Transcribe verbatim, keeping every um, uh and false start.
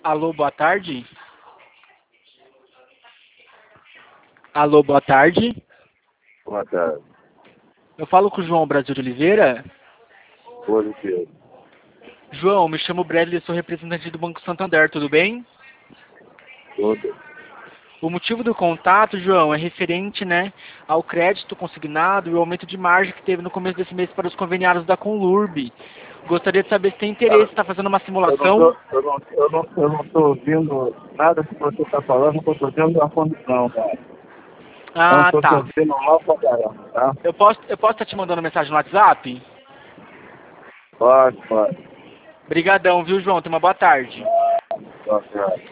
Alô, boa tarde. Alô, boa tarde. Boa tarde. Eu falo com o João Brasil de Oliveira. Oliveira. João, me chamo Bradley, sou representante do Banco Santander, tudo bem? Tudo. O motivo do contato, João, é referente, né, ao crédito consignado e o aumento de margem que teve no começo desse mês para os conveniados da Conlurb. Gostaria de saber se tem interesse, está fazendo uma Eu não simulação? tô, eu não, eu não, eu não tô ouvindo nada que você está falando, eu estou ouvindo a condição, cara. Eu não Ah, estou te tá. ouvindo mal pra caramba, tá? Eu posso, eu posso estar te mandando mensagem no WhatsApp? Pode, pode. Brigadão, viu, João? Tenha uma boa tarde. Pode, pode.